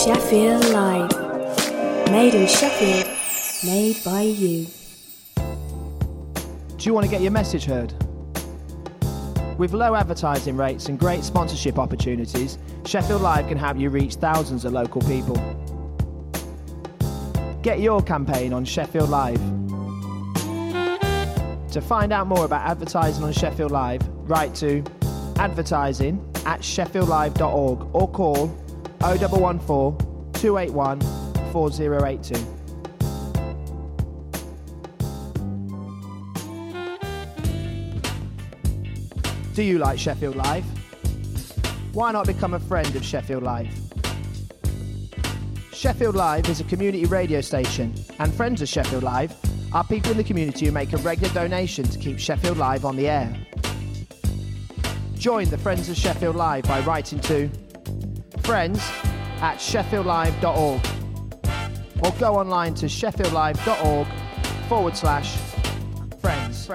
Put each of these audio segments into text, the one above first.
Sheffield Live. Made in Sheffield, made by you. Do you want to get your message heard? With low advertising rates and great sponsorship opportunities, Sheffield Live can help you reach thousands of local people. Get your campaign on Sheffield Live. To find out more about advertising on Sheffield Live, write to advertising@sheffieldlive.org or call 0114 281 4082. Do you like Sheffield Live? Why not become a friend of Sheffield Live? Sheffield Live is a community radio station, and friends of Sheffield Live are people in the community who make a regular donation to keep Sheffield Live on the air. Join the Friends of Sheffield Live by writing to friends@sheffieldlive.org or go online to sheffieldlive.org/friends.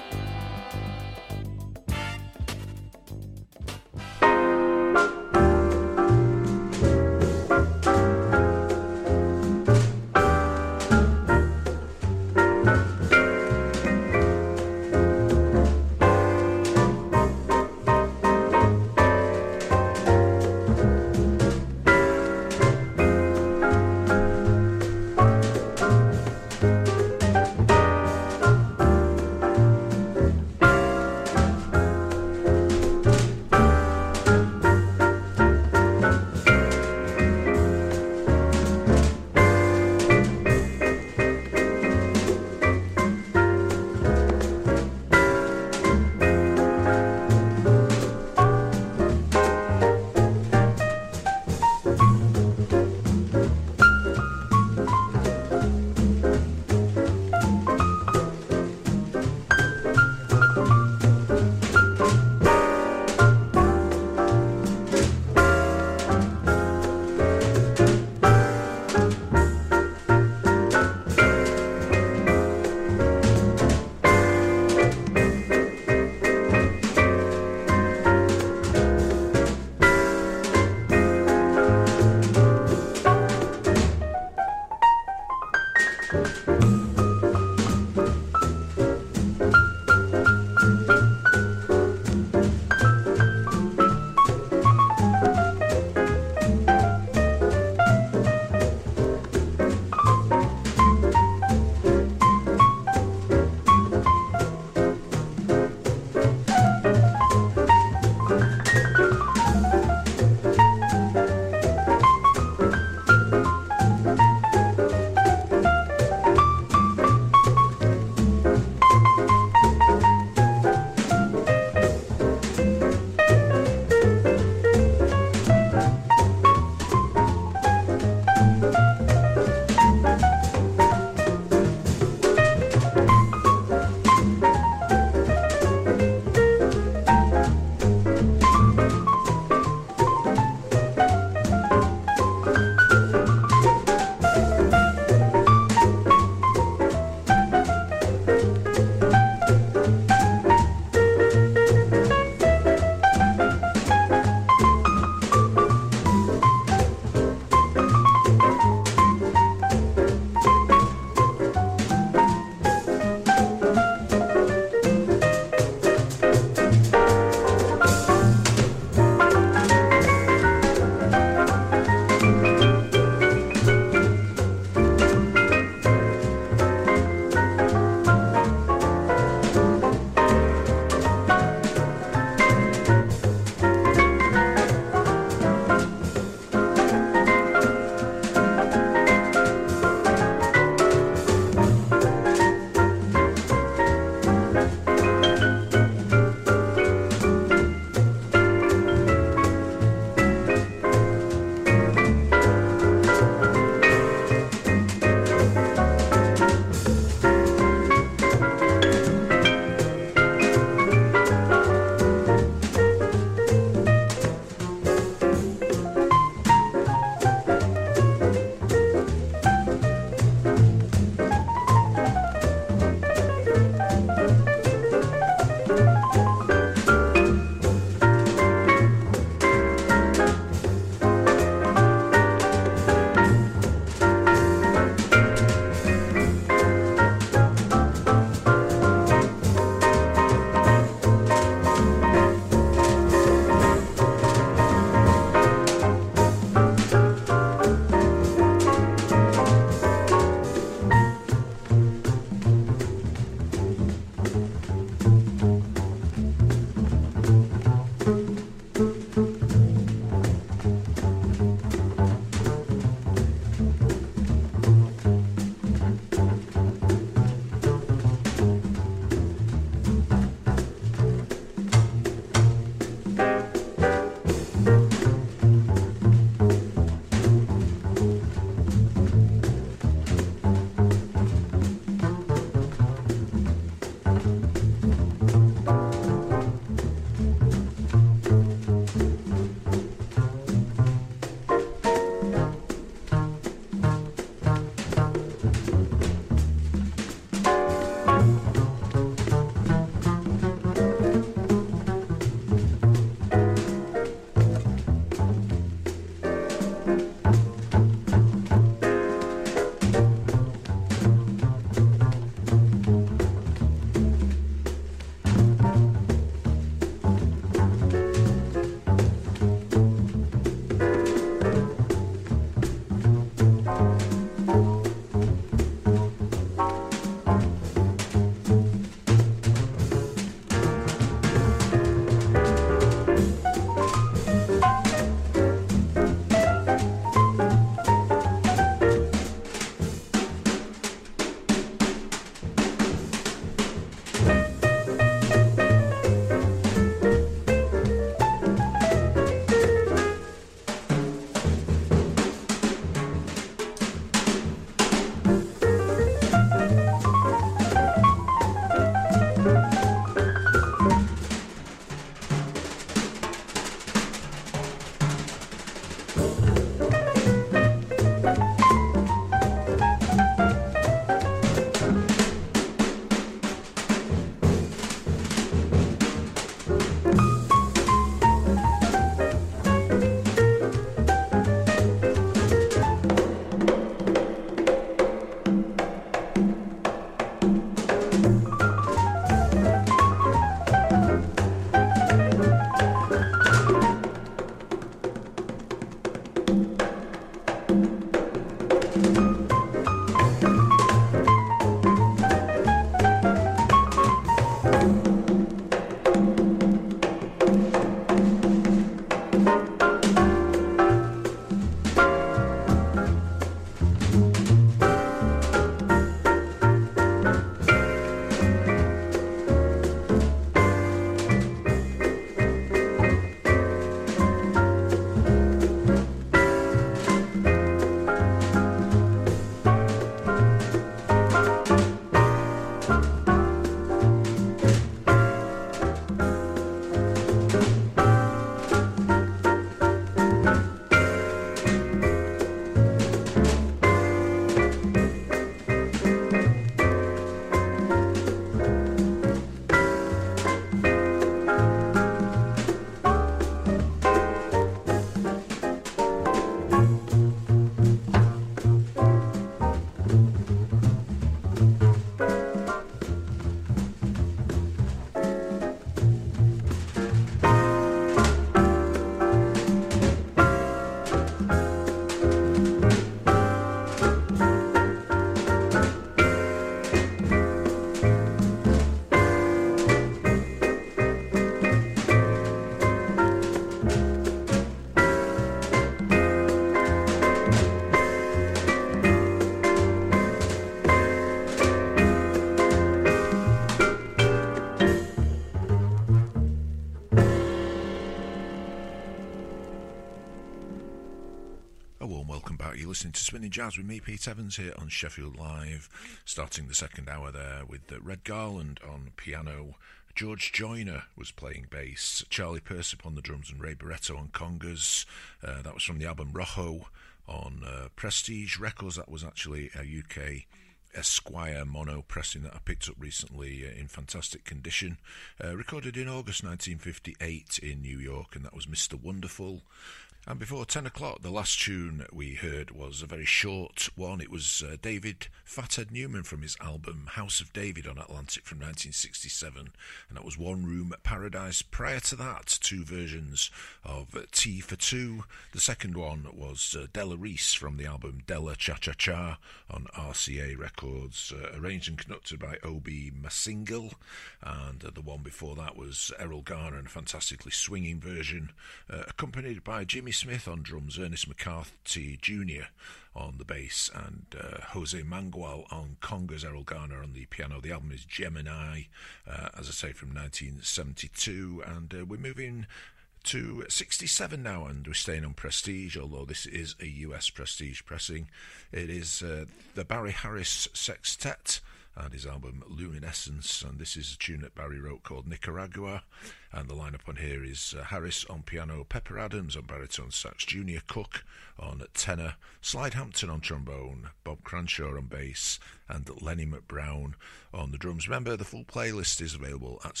warm welcome back. You're listening to Spinning Jazz with me, Pete Evans, here on Sheffield Live, starting the second hour there with Red Garland on piano. George Joyner was playing bass, Charlie Persip on the drums and Ray Barretto on congas. That was from the album Rojo on Prestige Records. That was actually a UK Esquire mono pressing that I picked up recently in fantastic condition. Recorded in August 1958 in New York, and that was Mr. Wonderful. And before 10 o'clock, the last tune we heard was a very short one. It was David Fathead Newman from his album House of David on Atlantic from 1967. And that was One Room Paradise. Prior to that, two versions of Tea for Two. The second one was Della Reese from the album Della Cha-Cha-Cha on RCA Records, arranged and conducted by O.B. Masingal. And the one before that was Errol Garner, and a fantastically swinging version, accompanied by Jimmy Smith on drums, Ernest McCarthy Jr. on the bass, and Jose Mangual on congas, Errol Garner on the piano. The album is Gemini, as I say, from 1972, and we're moving to 67 now, and we're staying on Prestige, although this is a US Prestige pressing. It is the Barry Harris Sextet and his album Luminescence, and this is a tune that Barry wrote called Nicaragua, and the lineup on here is Harris on piano, Pepper Adams on baritone sax, Junior Cook on tenor, Slide Hampton on trombone, Bob Cranshaw on bass, and Lenny McBrown on the drums. Remember, the full playlist is available at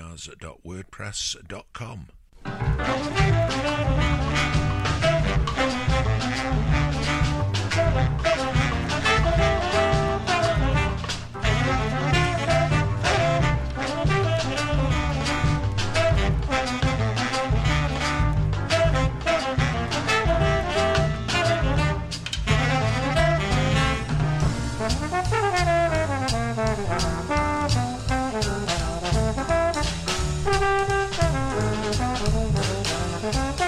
spinningjazz.wordpress.com. Thank you.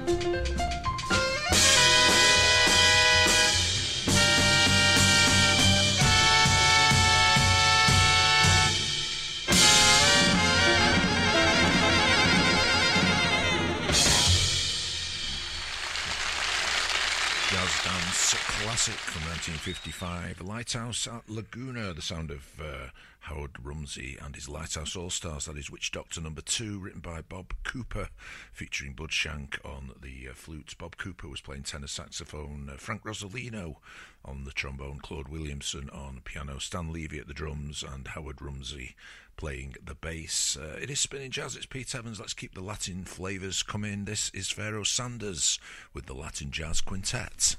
Classic from 1955, Lighthouse at Laguna, the sound of Howard Rumsey and his Lighthouse All-Stars. That is Witch Doctor No. 2, written by Bob Cooper, featuring Bud Shank on the flute. Bob Cooper was playing tenor saxophone, Frank Rosolino on the trombone, Claude Williamson on piano, Stan Levy at the drums, and Howard Rumsey playing the bass. It is Spinning Jazz, it's Pete Evans. Let's keep the Latin flavours coming. This is Pharoah Sanders with the Latin Jazz Quintet.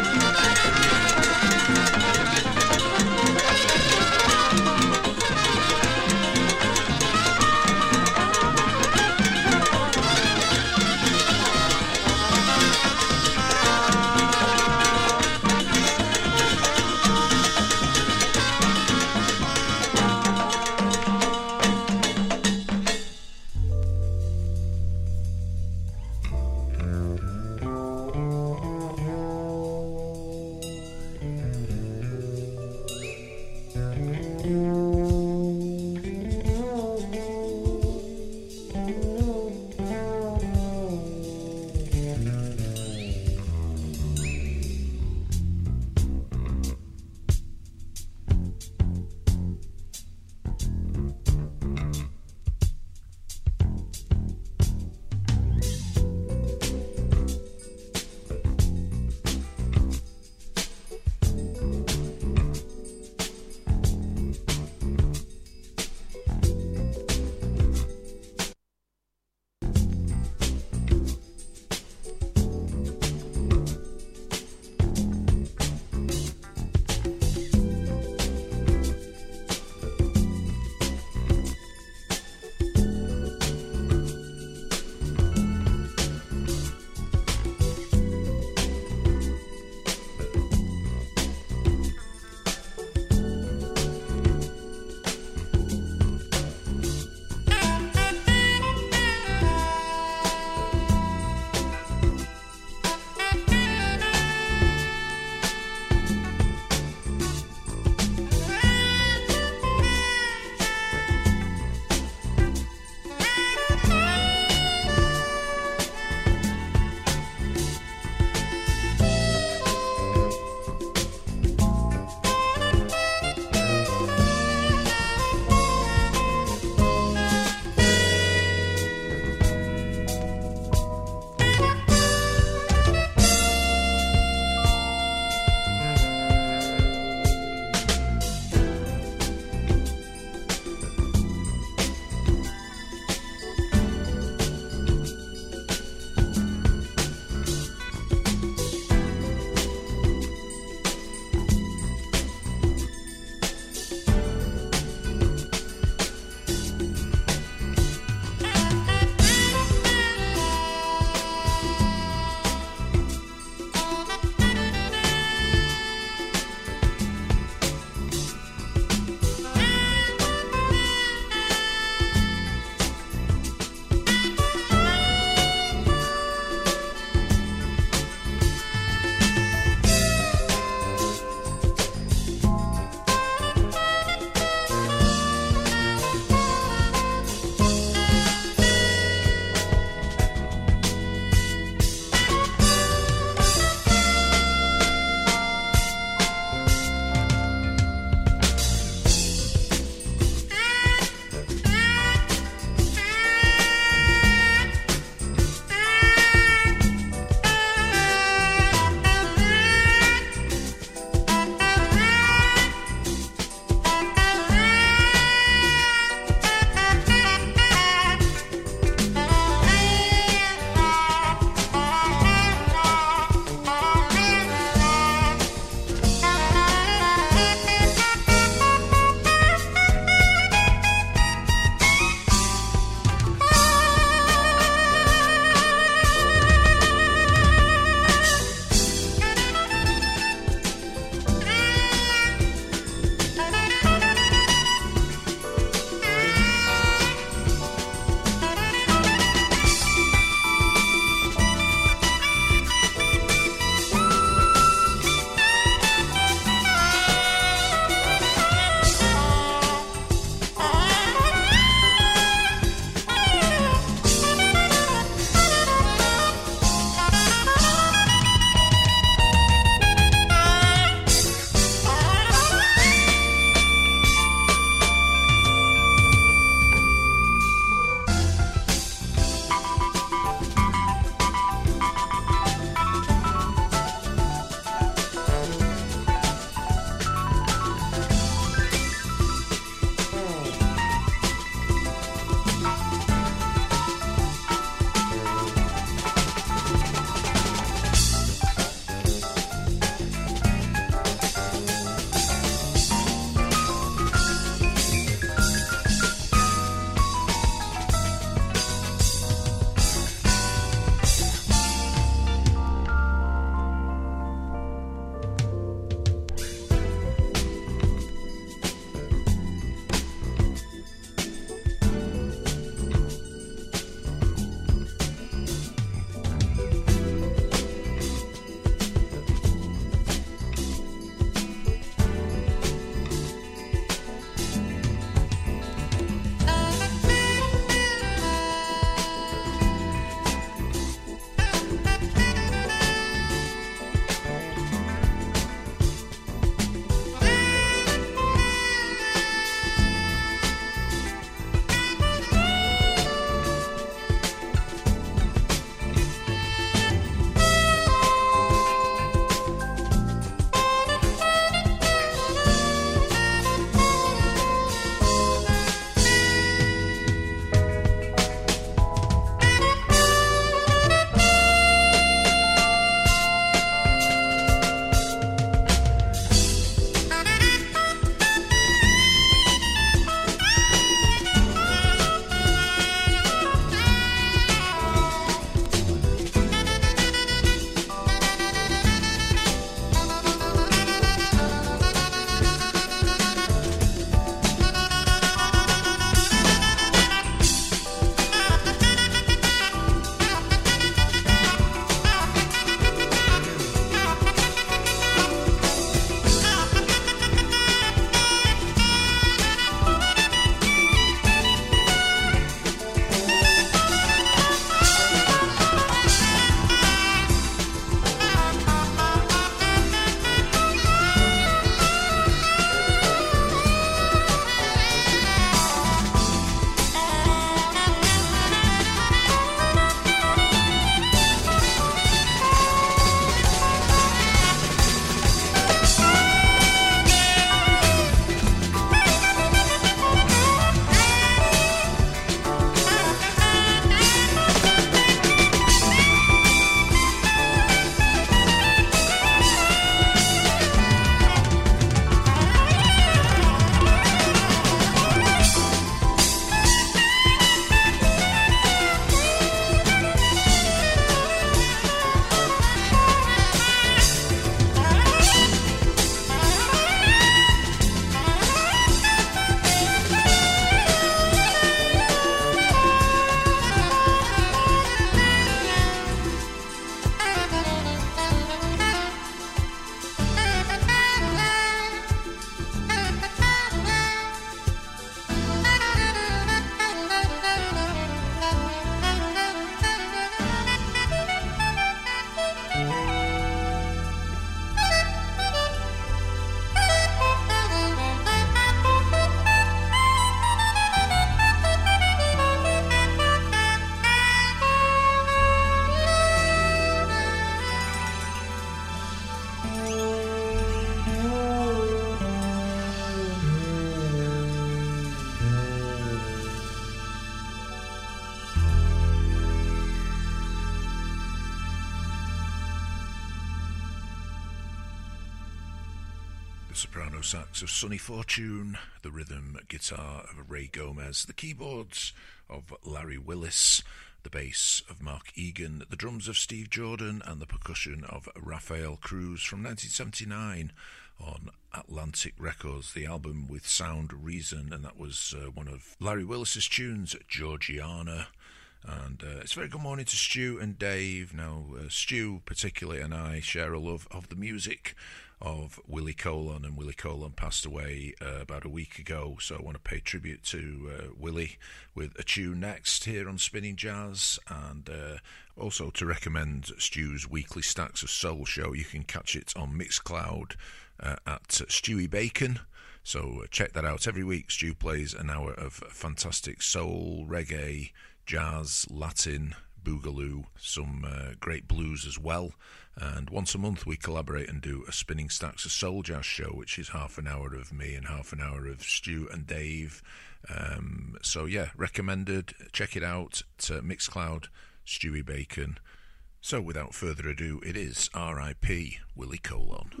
soprano sax of Sonny Fortune, the rhythm guitar of Ray Gomez, the keyboards of Larry Willis, the bass of Mark Egan, the drums of Steve Jordan, and the percussion of Rafael Cruz from 1979 on Atlantic Records, the album with Sound Reason, and that was one of Larry Willis's tunes, Georgiana. And it's a very good morning to Stu and Dave. Now, Stu particularly and I share a love of the music of Willie Colon, and Willie Colon passed away about a week ago, so I want to pay tribute to Willie with a tune next here on Spinning Jazz, and also to recommend Stu's weekly Stacks of Soul show. You can catch it on Mixcloud at Stewie Bacon. So check that out. Every week Stu plays an hour of fantastic soul, reggae, jazz, Latin, boogaloo, some great blues as well. And once a month we collaborate and do a Spinning Stacks of Soul Jazz show, which is half an hour of me and half an hour of Stu and Dave. So yeah, recommended. Check it out at Mixcloud, Stewie Bacon. So without further ado, it is R.I.P. Willie Colon.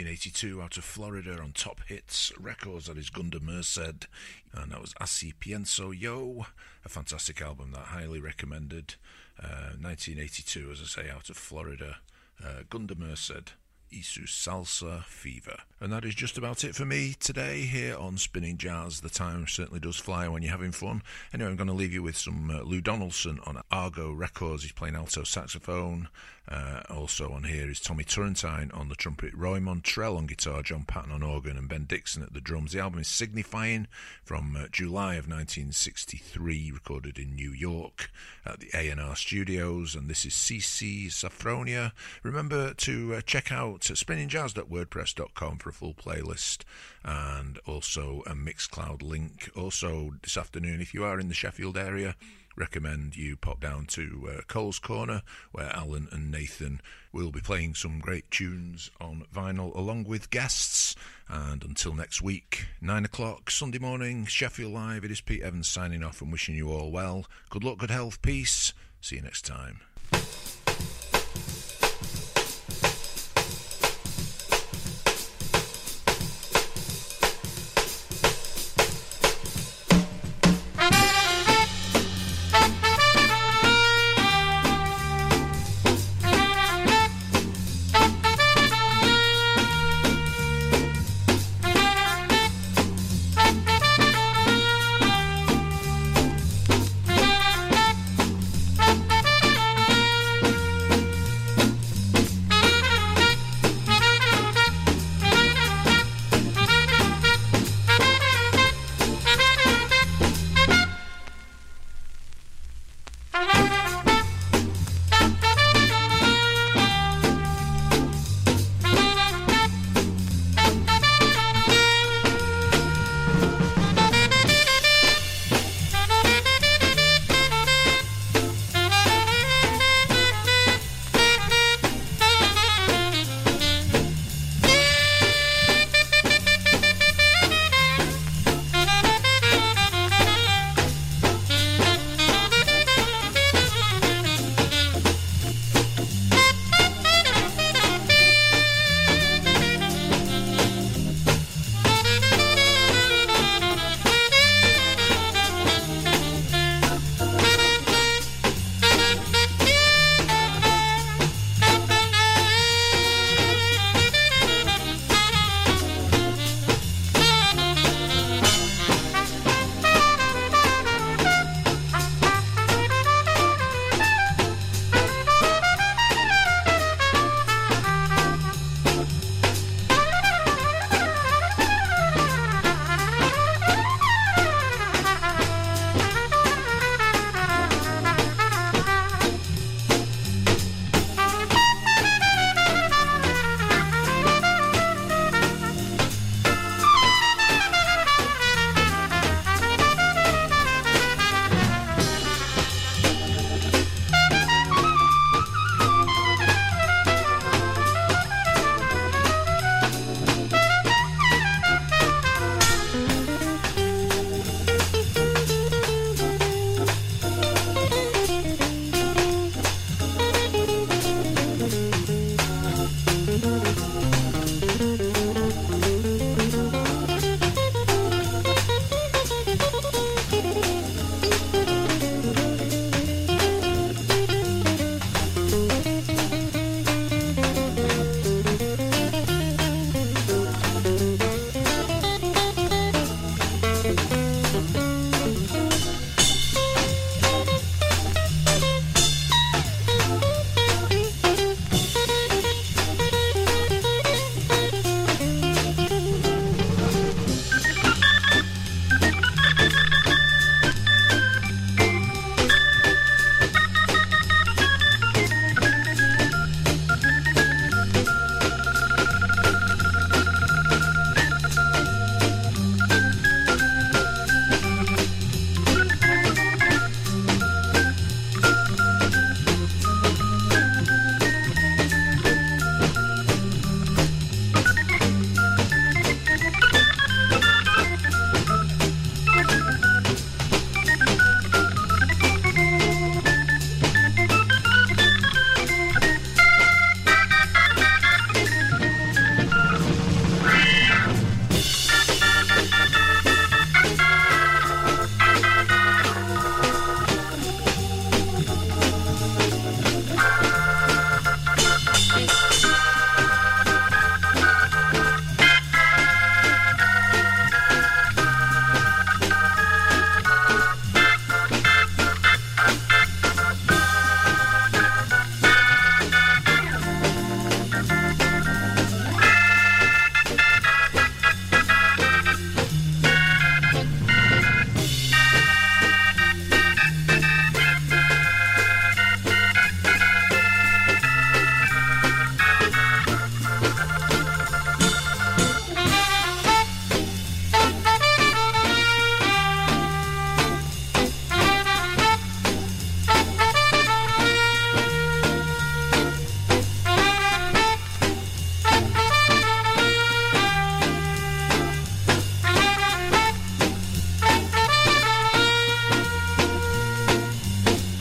1982 out of Florida on Top Hits Records. That is Gunda Merced, and that was Así Pienso Yo, a fantastic album that I highly recommended. 1982, as I say, out of Florida, Gunda Merced, Y Su Salsa Fever. And that is just about it for me today here on Spinning Jazz. The time certainly does fly when you're having fun. Anyway, I'm going to leave you with some Lou Donaldson on Argo Records. He's playing alto saxophone. Also on here is Tommy Turrentine on the trumpet, Roy Montrell on guitar, John Patton on organ, and Ben Dixon at the drums. The album is Signifying from July of 1963, recorded in New York at the A&R Studios, and this is CC Safronia. Remember to check out spinningjazz.wordpress.com for a full playlist and also a Mixcloud link. Also this afternoon, if you are in the Sheffield area, recommend you pop down to Cole's Corner, where Alan and Nathan will be playing some great tunes on vinyl along with guests. And until next week, 9 o'clock Sunday morning, Sheffield Live, it is Pete Evans signing off and wishing you all well. Good luck, good health, peace. See you next time.